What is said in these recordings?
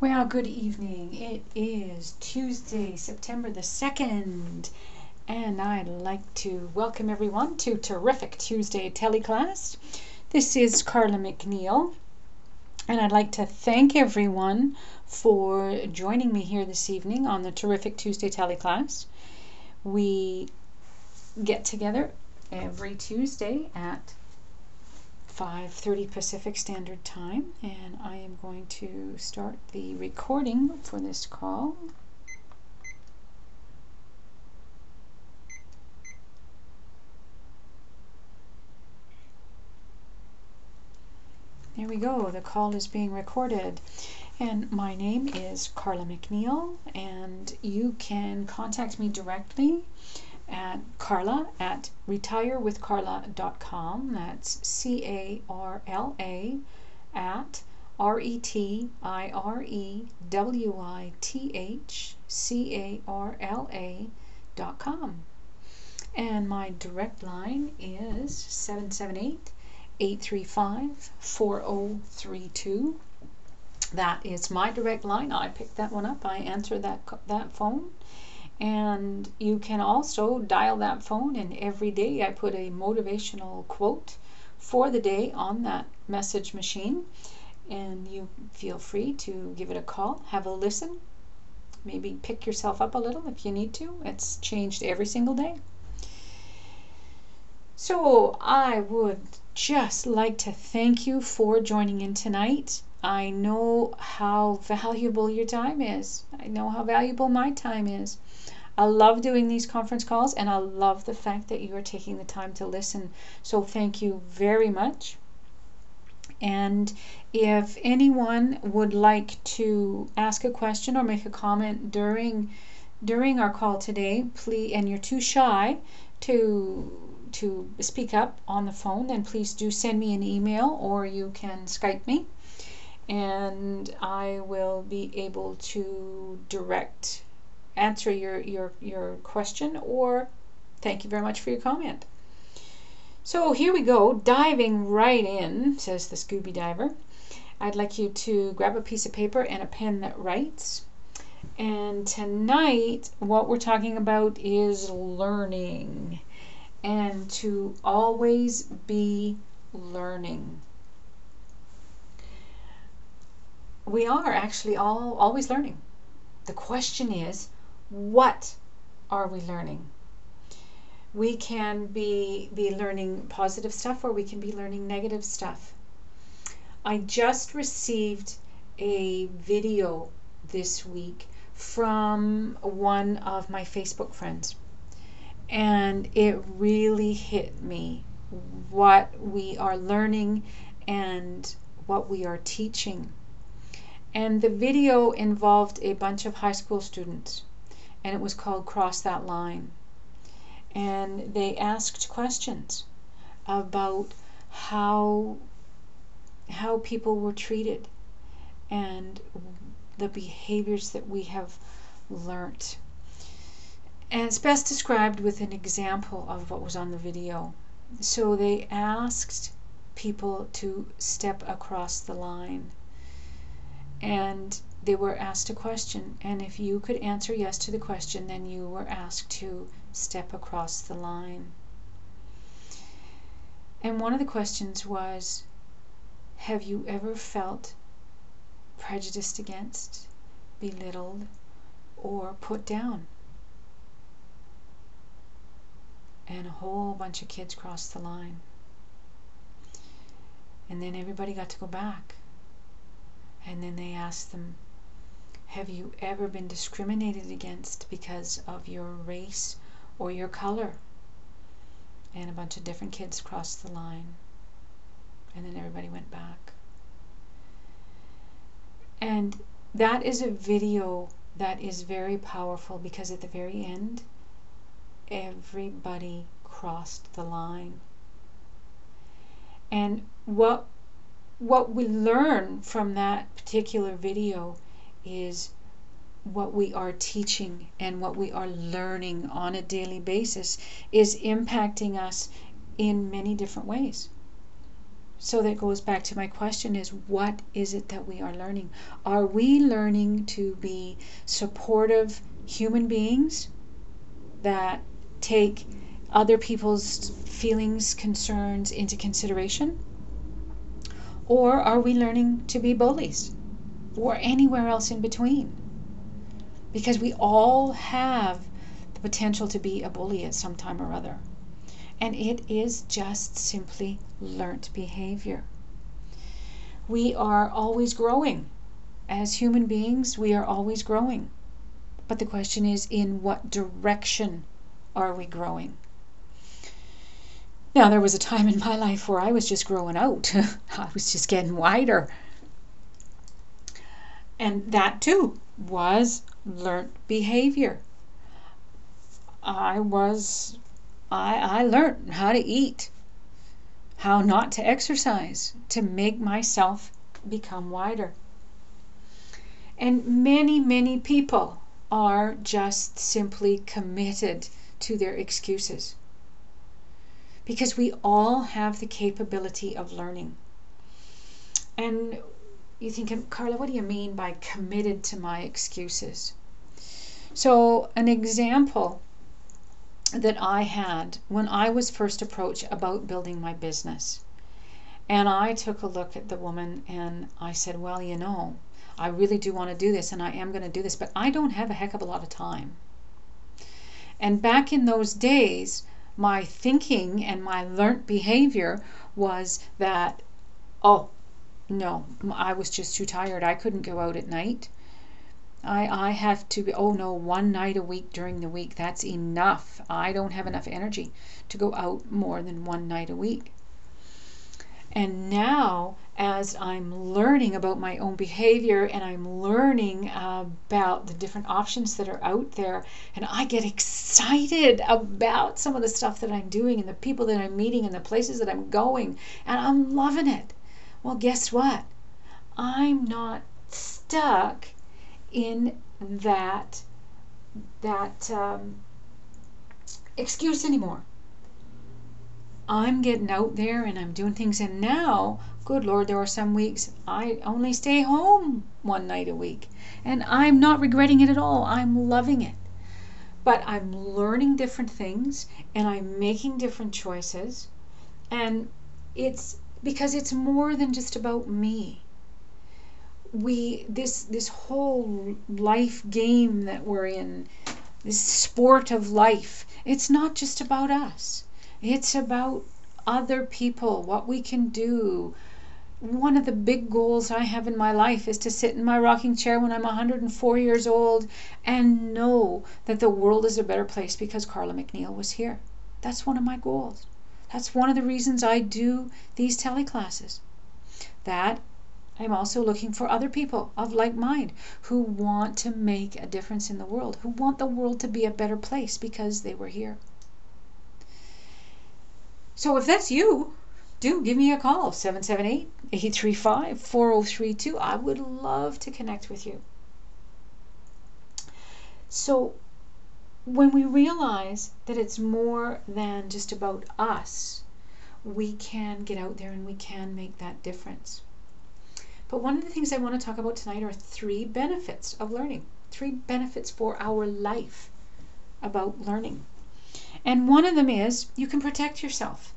Well, good evening. It is Tuesday, September the 2nd, and I'd like to welcome everyone to Terrific Tuesday Teleclass. This is Carla McNeil, and I'd like to thank everyone for joining me here this evening on the Terrific Tuesday Teleclass. We get together every Tuesday at 5:30 Pacific Standard Time, and I am going to start the recording for this call. There we go, the call is being recorded. And my name is Carla McNeil, and you can contact me directly at carla@retirewithcarla.com. That's CARLA at RETIREWITHCARLA.com. And my direct line is 778-835-4032. That is my direct line. I picked that one up. I answer that phone. And you can also dial that phone, and every day I put a motivational quote for the day on that message machine, and you feel free to give it a call, have a listen, maybe pick yourself up a little if you need to. It's changed every single day. So I would just like to thank you for joining in tonight. I know how valuable your time is. I know how valuable my time is. I love doing these conference calls, and I love the fact that you are taking the time to listen. So thank you very much. And if anyone would like to ask a question or make a comment during our call today, please, and you're too shy to speak up on the phone, then please do send me an email, or you can Skype me, and I will be able to answer your question, or thank you very much for your comment. So here we go, diving right in, says the Scooby Diver. I'd like you to grab a piece of paper and a pen that writes. And tonight what we're talking about is learning, and to always be learning. We are actually always learning. The question is, what are we learning? We can be learning positive stuff, or we can be learning negative stuff. I just received a video this week from one of my Facebook friends, and it really hit me what we are learning and what we are teaching. And the video involved a bunch of high school students, and it was called Cross That Line. And they asked questions about how people were treated and the behaviors that we have learnt. And it's best described with an example of what was on the video. So they asked people to step across the line, and they were asked a question, and if you could answer yes to the question, then you were asked to step across the line. And one of the questions was, have you ever felt prejudiced against, belittled, or put down? And a whole bunch of kids crossed the line. And then everybody got to go back. And then they asked them, have you ever been discriminated against because of your race or your color? And a bunch of different kids crossed the line. And then everybody went back. And that is a video that is very powerful, because at the very end, everybody crossed the line. And what we learn from that particular video is what we are teaching and what we are learning on a daily basis is impacting us in many different ways. So that goes back to my question is, what is it that we are learning? Are we learning to be supportive human beings that take other people's feelings, concerns into consideration? Or are we learning to be bullies or anywhere else in between? Because we all have the potential to be a bully at some time or other. And it is just simply learnt behavior. We are always growing. As human beings, we are always growing. But the question is, in what direction are we growing? Now, there was a time in my life where I was just growing out. I was just getting wider. And that too was learnt behavior. I learned how to eat, how not to exercise, to make myself become wider. And many, many people are just simply committed to their excuses. Because we all have the capability of learning. And you're thinking, Carla, what do you mean by committed to my excuses? So an example that I had when I was first approached about building my business. And I took a look at the woman and I said, well, I really do want to do this and I am going to do this, but I don't have a heck of a lot of time. And back in those days, my thinking and my learnt behavior was that, oh, no, I was just too tired. I couldn't go out at night. I have to be, one night a week during the week, that's enough. I don't have enough energy to go out more than one night a week. And now, as I'm learning about my own behavior and I'm learning about the different options that are out there, and I get excited about some of the stuff that I'm doing and the people that I'm meeting and the places that I'm going, and I'm loving it. Well, guess what? I'm not stuck in that excuse anymore. I'm getting out there and I'm doing things, and now, good Lord, there are some weeks I only stay home one night a week, and I'm not regretting it at all. I'm loving it. But I'm learning different things and I'm making different choices, and it's because it's more than just about me. This whole life game that we're in, this sport of life, it's not just about us. It's about other people, what we can do. One of the big goals I have in my life is to sit in my rocking chair when I'm 104 years old and know that the world is a better place because Carla McNeil was here. That's one of my goals. That's one of the reasons I do these teleclasses. That I'm also looking for other people of like mind who want to make a difference in the world, who want the world to be a better place because they were here. So if that's you, do give me a call, 778-835-4032. I would love to connect with you. So when we realize that it's more than just about us, we can get out there and we can make that difference. But one of the things I want to talk about tonight are 3 benefits of learning, 3 benefits for our life about learning. And one of them is you can protect yourself.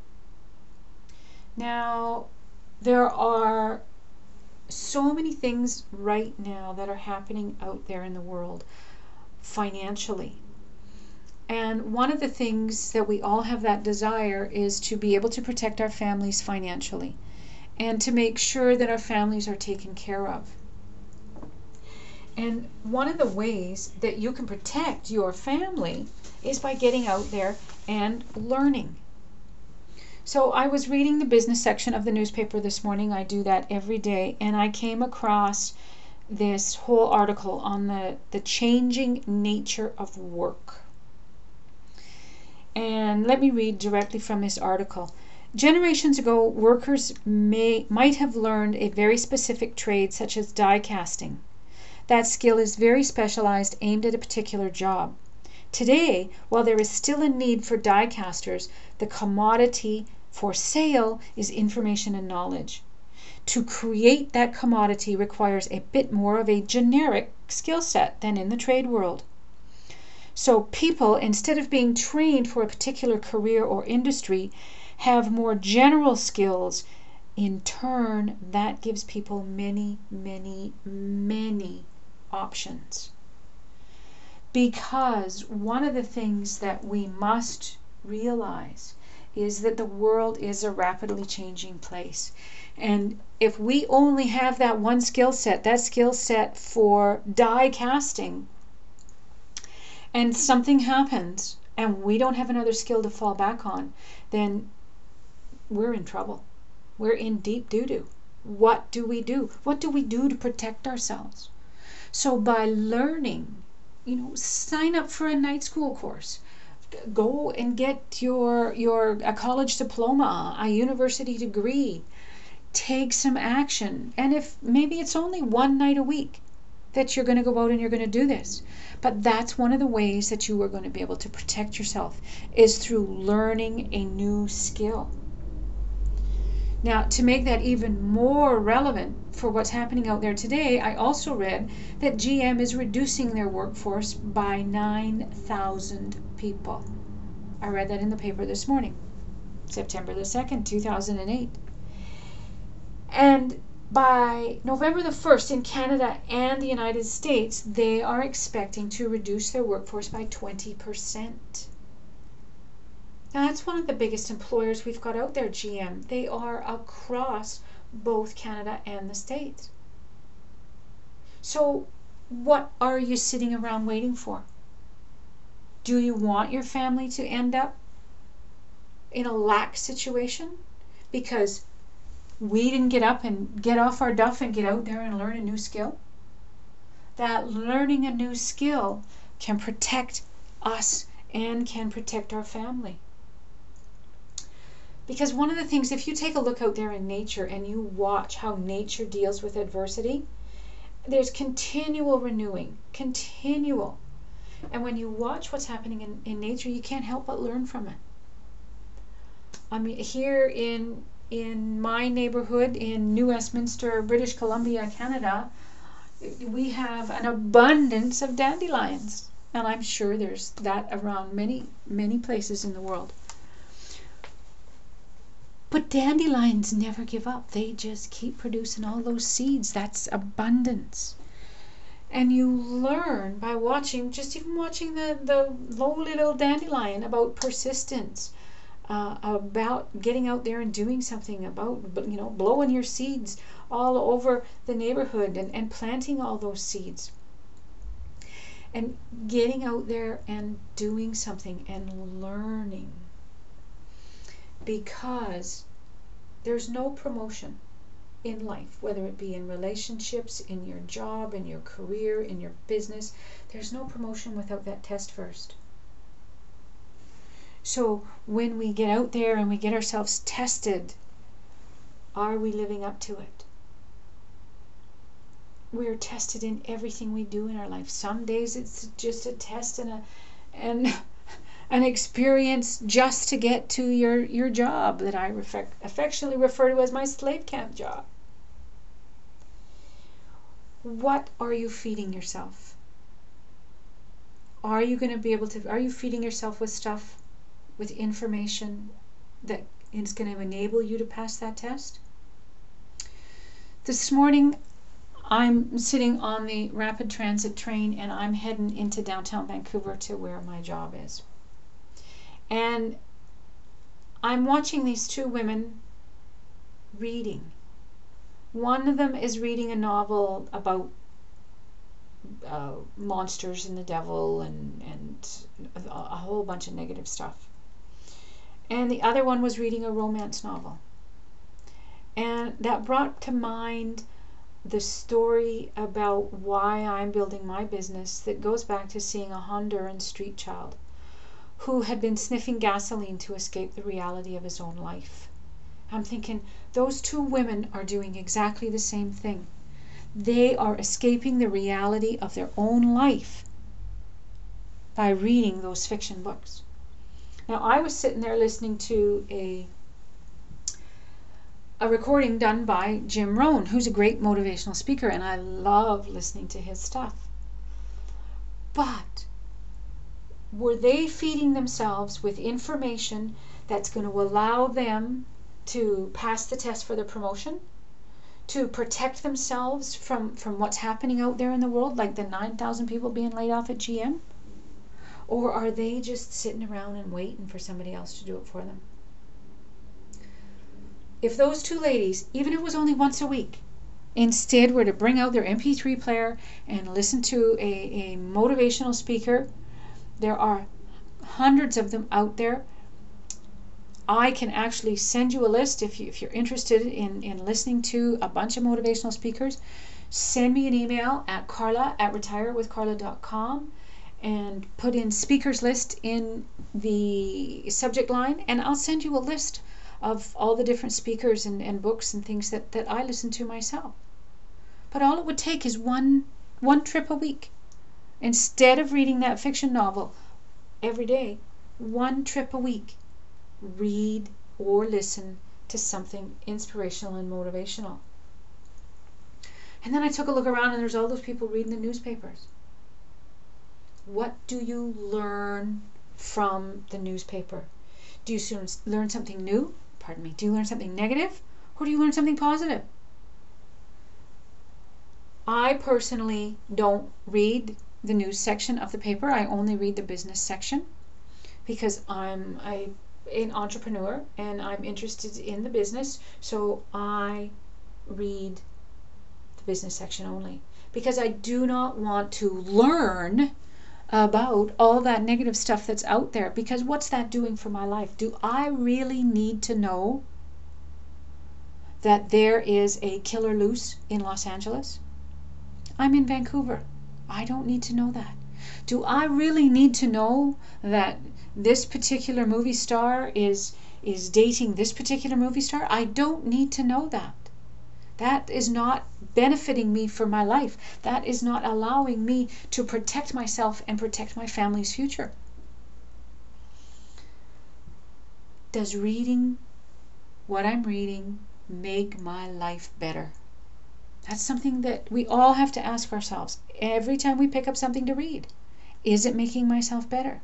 Now, there are so many things right now that are happening out there in the world financially. And one of the things that we all have that desire is to be able to protect our families financially and to make sure that our families are taken care of. And one of the ways that you can protect your family is by getting out there and learning. So I was reading the business section of the newspaper this morning. I do that every day, and I came across this whole article on the changing nature of work. And let me read directly from this article. Generations ago, workers might have learned a very specific trade such as die casting. That skill is very specialized, aimed at a particular job. Today, while there is still a need for die casters, the commodity For sale is information and knowledge. To create that commodity requires a bit more of a generic skill set than in the trade world. So people, instead of being trained for a particular career or industry, have more general skills. In turn, that gives people many, many, many options. Because one of the things that we must realize is that the world is a rapidly changing place. And if we only have that one skill set, that skill set for die casting, and something happens and we don't have another skill to fall back on, then we're in trouble. We're in deep doo-doo. What do we do? What do we do to protect ourselves? So by learning, sign up for a night school course. Go and get a college diploma, a university degree. Take some action. And if maybe it's only one night a week that you're going to go out and you're going to do this. But that's one of the ways that you are going to be able to protect yourself, is through learning a new skill. Now, to make that even more relevant for what's happening out there today, I also read that GM is reducing their workforce by 9,000 people. I read that in the paper this morning, September the 2nd, 2008. And by November the 1st in Canada and the United States, they are expecting to reduce their workforce by 20%. Now, that's one of the biggest employers we've got out there, GM. They are across both Canada and the States. So what are you sitting around waiting for? Do you want your family to end up in a lack situation because we didn't get up and get off our duff and get out there and learn a new skill? That learning a new skill can protect us and can protect our family. Because one of the things, if you take a look out there in nature and you watch how nature deals with adversity, there's continual renewing, continual. And when you watch what's happening in nature, you can't help but learn from it. I mean, here in my neighborhood in New Westminster, British Columbia, Canada, we have an abundance of dandelions. And I'm sure there's that around many, many places in the world. But dandelions never give up. They just keep producing all those seeds. That's abundance. And you learn by watching, just even watching the lowly little dandelion, about persistence, about getting out there and doing something, about blowing your seeds all over the neighborhood and planting all those seeds. And getting out there and doing something and learning. Because there's no promotion in life, whether it be in relationships, in your job, in your career, in your business. There's no promotion without that test first. So when we get out there and we get ourselves tested, are we living up to it? We're tested in everything we do in our life. Some days it's just a test and an experience just to get to your job that I affectionately refer to as my slave camp job. What are you feeding yourself? Are you feeding yourself with stuff, with information that is going to enable you to pass that test? This morning, I'm sitting on the rapid transit train and I'm heading into downtown Vancouver to where my job is. And I'm watching these two women reading. One of them is reading a novel about monsters and the devil and a whole bunch of negative stuff. And the other one was reading a romance novel. And that brought to mind the story about why I'm building my business, that goes back to seeing a Honduran street child who had been sniffing gasoline to escape the reality of his own life. I'm thinking, those two women are doing exactly the same thing. They are escaping the reality of their own life by reading those fiction books. Now, I was sitting there listening to a a recording done by Jim Rohn, who's a great motivational speaker, and I love listening to his stuff. But were they feeding themselves with information that's going to allow them to pass the test for their promotion, to protect themselves from what's happening out there in the world, like the 9,000 people being laid off at GM? Or are they just sitting around and waiting for somebody else to do it for them? If those two ladies, even if it was only once a week, instead were to bring out their MP3 player and listen to a motivational speaker, there are hundreds of them out there. I can actually send you a list if you're interested in listening to a bunch of motivational speakers. Send me an email at carla@retirewithcarla.com and put in speakers list in the subject line, and I'll send you a list of all the different speakers and books and things that I listen to myself. But all it would take is one trip a week. Instead of reading that fiction novel every day, one trip a week, read or listen to something inspirational and motivational. And then I took a look around, and there's all those people reading the newspapers. What do you learn from the newspaper? Do you learn something new? Do you learn something negative? Or do you learn something positive? I personally don't read the news section of the paper. I only read the business section because I'm an entrepreneur and I'm interested in the business, so I read the business section only, because I do not want to learn about all that negative stuff that's out there, because what's that doing for my life? Do I really need to know that there is a killer loose in Los Angeles? I'm in Vancouver. I don't need to know that. Do I really need to know that this particular movie star is dating this particular movie star? I don't need to know that. That is not benefiting me for my life. That is not allowing me to protect myself and protect my family's future. Does reading what I'm reading make my life better? That's something that we all have to ask ourselves every time we pick up something to read. Is it making myself better?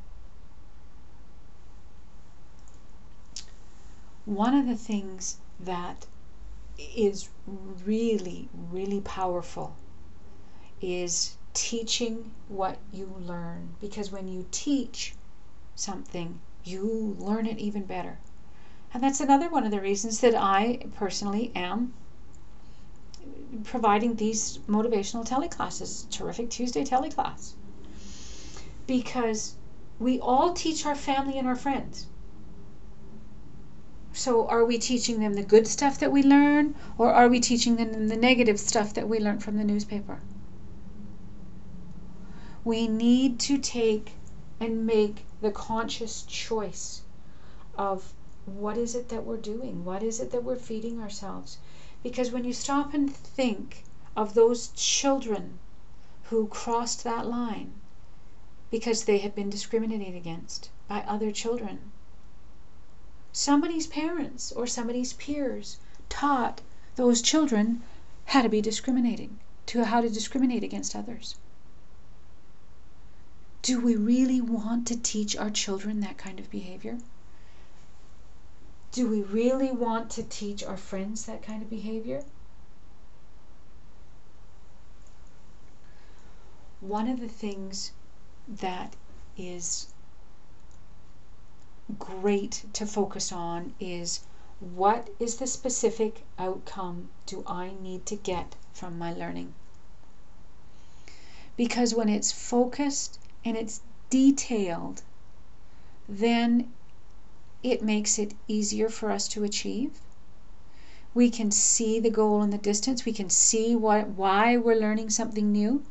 One of the things that is really, really powerful is teaching what you learn, because when you teach something, you learn it even better. And that's another one of the reasons that I personally am providing these motivational teleclasses, Terrific Tuesday teleclass, because we all teach our family and our friends. So are we teaching them the good stuff that we learn, or are we teaching them the negative stuff that we learn from the newspaper? We need to take and make the conscious choice of what is it that we're doing? What is it that we're feeding ourselves? Because when you stop and think of those children who crossed that line because they had been discriminated against by other children, somebody's parents or somebody's peers taught those children how to be discriminating, how to discriminate against others. Do we really want to teach our children that kind of behavior? Do we really want to teach our friends that kind of behavior? One of the things that is great to focus on is, what is the specific outcome do I need to get from my learning? Because when it's focused and it's detailed, then it makes it easier for us to achieve. We can see the goal in the distance. We can see why we're learning something new.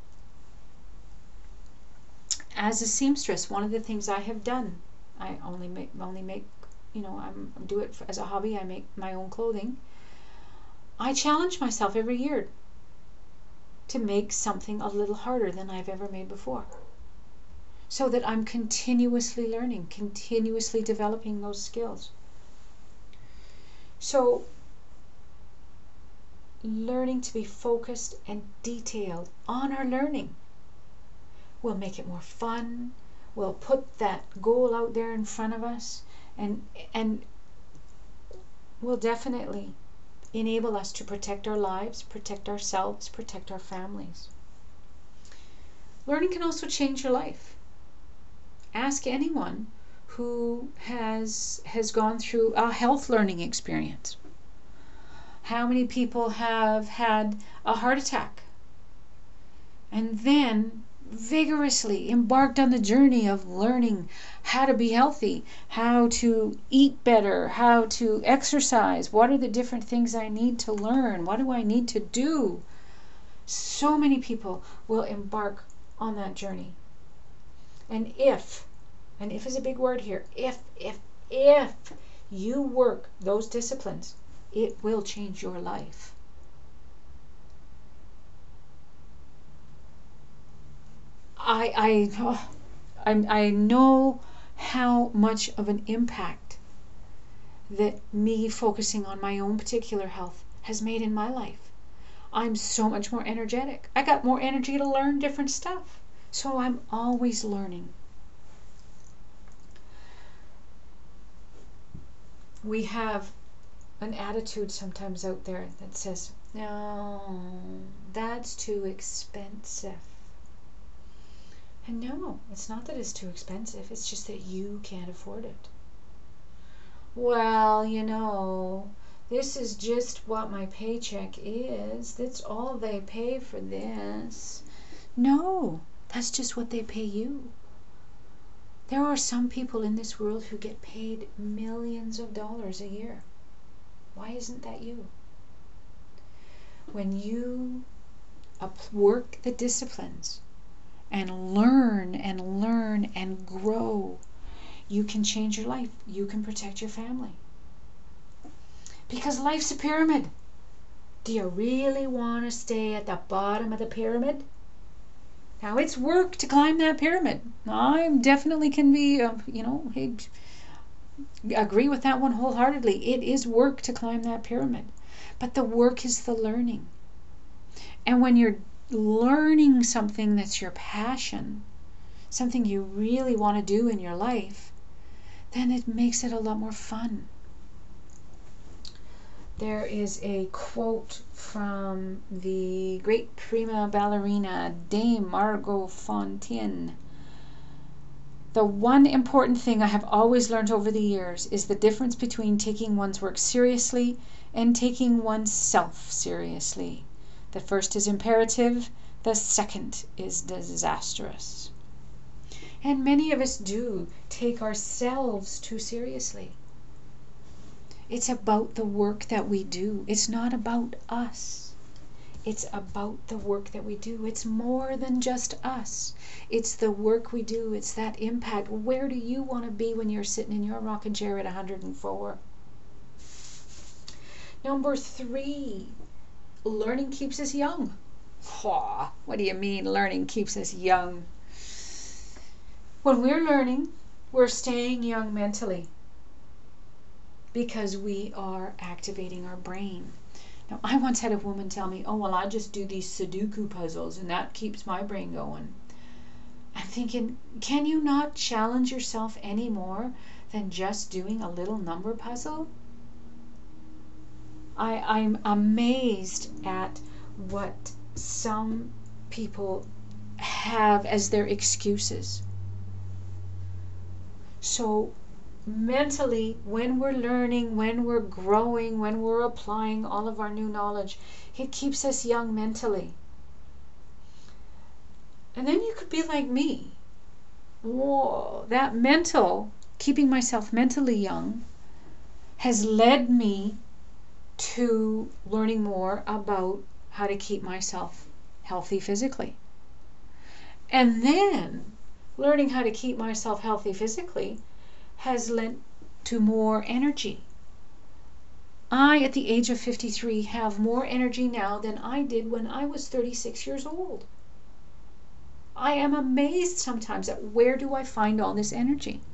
As a seamstress, one of the things I have done, I only make, I do it as a hobby. I make my own clothing. I challenge myself every year to make something a little harder than I've ever made before, so that I'm continuously learning, continuously developing those skills. So learning to be focused and detailed on our learning. We'll make it more fun. We'll put that goal out there in front of us, and will definitely enable us to protect our lives, protect ourselves, protect our families. Learning can also change your life. Ask anyone who has gone through a health learning experience. How many people have had a heart attack and then vigorously embarked on the journey of learning how to be healthy, how to eat better, how to exercise, what are the different things I need to learn, what do I need to do? So many people will embark on that journey. And if is a big word here, if you work those disciplines, it will change your life. I know how much of an impact that me focusing on my own particular health has made in my life. I'm so much more energetic. I got more energy to learn different stuff. So I'm always learning. We have an attitude sometimes out there that says, no, that's too expensive. And no, it's not that it's too expensive, it's just that you can't afford it. Well, this is just what my paycheck is. That's all they pay for this. No, that's just what they pay you. There are some people in this world who get paid millions of dollars a year. Why isn't that you? When you work the disciplines and learn and grow, you can change your life. You can protect your family. Because life's a pyramid. Do you really want to stay at the bottom of the pyramid? Now, it's work to climb that pyramid. I definitely can be, agree with that one wholeheartedly. It is work to climb that pyramid. But the work is the learning. And when you're learning something that's your passion, something you really want to do in your life, then it makes it a lot more fun. There is a quote from the great prima ballerina Dame Margot Fonteyn. The one important thing I have always learned over the years is the difference between taking one's work seriously and taking oneself seriously. The first is imperative, the second is disastrous. And many of us do take ourselves too seriously. It's about the work that we do. It's not about us. It's about the work that we do. It's more than just us. It's the work we do. It's that impact. Where do you want to be when you're sitting in your rocking chair at 104? Number 3, learning keeps us young. What do you mean learning keeps us young? When we're learning, we're staying young mentally because we are activating our brain. Now, I once had a woman tell me, I just do these Sudoku puzzles and that keeps my brain going. I'm thinking, can you not challenge yourself any more than just doing a little number puzzle? I'm amazed at what some people have as their excuses. So mentally, when we're learning, when we're growing, when we're applying all of our new knowledge, it keeps us young mentally. And then you could be like me. Whoa, that keeping myself mentally young has led me to learning more about how to keep myself healthy physically. And then learning how to keep myself healthy physically has led to more energy. I, at the age of 53, have more energy now than I did when I was 36 years old. I am amazed sometimes at where do I find all this energy.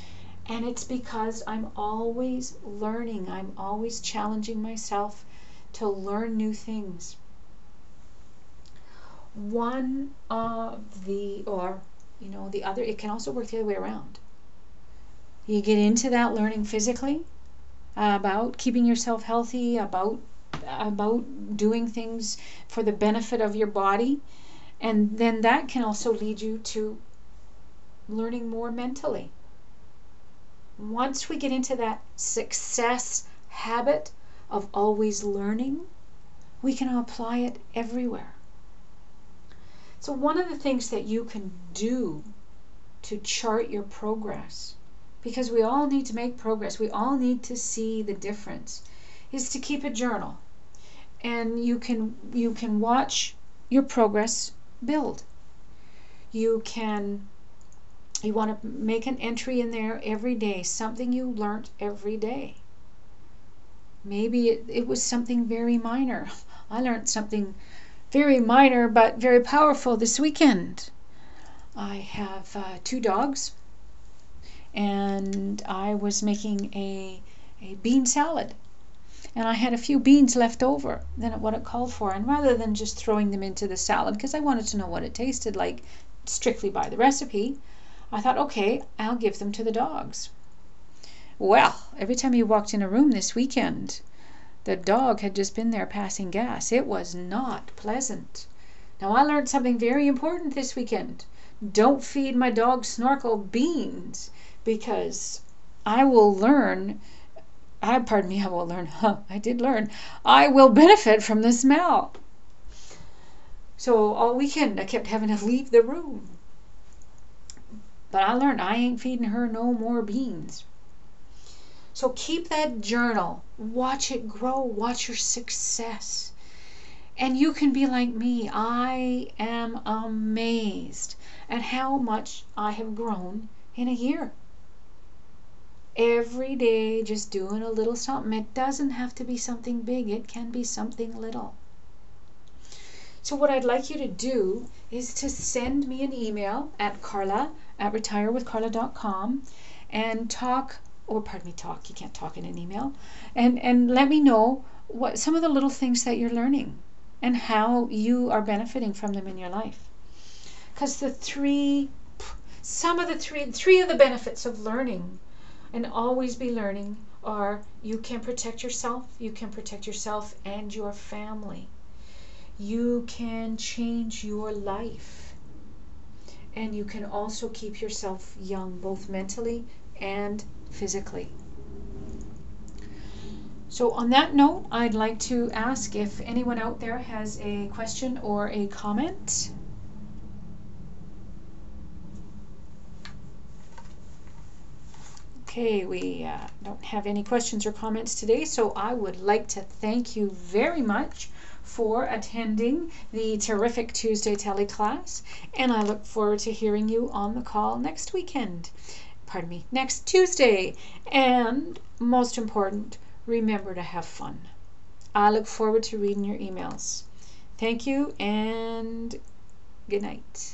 And it's because I'm always learning. I'm always challenging myself to learn new things. One of the, or the other, it can also work the other way around. You get into that learning physically, about keeping yourself healthy, about doing things for the benefit of your body, and then that can also lead you to learning more mentally. Once we get into that success habit of always learning, we can apply it everywhere. So one of the things that you can do to chart your progress, because we all need to make progress, we all need to see the difference, is to keep a journal. And you can watch your progress build. You want to make an entry in there every day, something you learned every day. Maybe it was something very minor. I learned something very minor but very powerful this weekend. I have 2 dogs, and I was making a bean salad. And I had a few beans left over than what it called for. And rather than just throwing them into the salad, because I wanted to know what it tasted like strictly by the recipe, I thought, okay, I'll give them to the dogs. Well, every time you walked in a room this weekend, the dog had just been there passing gas. It was not pleasant. Now, I learned something very important this weekend. Don't feed my dog Snorkel beans, because I will learn. I did learn. I will benefit from the smell. So all weekend I kept having to leave the room. But I learned I ain't feeding her no more beans. So keep that journal. Watch it grow. Watch your success. And you can be like me. I am amazed at how much I have grown in a year. Every day just doing a little something. It doesn't have to be something big. It can be something little. So what I'd like you to do is to send me an email at carla@retirewithcarla.com and talk, you can't talk in an email, and let me know what some of the little things that you're learning and how you are benefiting from them in your life. Because three of the benefits of learning and always be learning are: you can protect yourself and your family. You can change your life. And you can also keep yourself young, both mentally and physically. So on that note, I'd like to ask if anyone out there has a question or a comment. Okay, we don't have any questions or comments today, so I would like to thank you very much for attending the terrific Tuesday Tele class, and I look forward to hearing you on the call next Tuesday. And most important, remember to have fun. I look forward to reading your emails. Thank you, and good night.